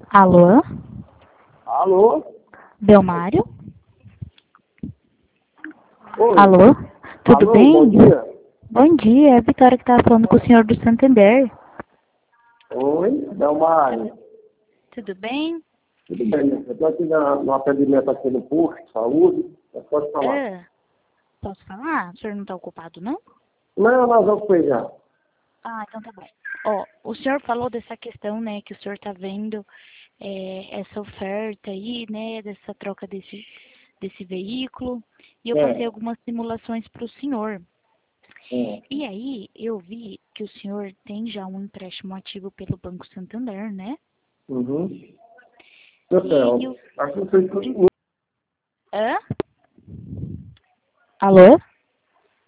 Alô? Alô? Belmário? Oi. Alô? Tudo Alô, bem? bom dia. Bom dia, é a Vitória que estava falando com o senhor do Santander. Oi, Delmário. Tudo bem? Tudo bem? Eu estou aqui no atendimento aqui no posto de saúde. Você pode falar? Posso falar? O senhor não está ocupado, não? Não, nós vamos pegar. Ah, então tá bom. Ó, o senhor falou dessa questão, né, que o senhor tá vendo essa oferta aí, né, dessa troca desse veículo, e eu passei algumas simulações para o senhor. E aí, eu vi que o senhor tem já um empréstimo ativo pelo Banco Santander, né? Uhum. E Acho que vocês continuam. Hã? Alô?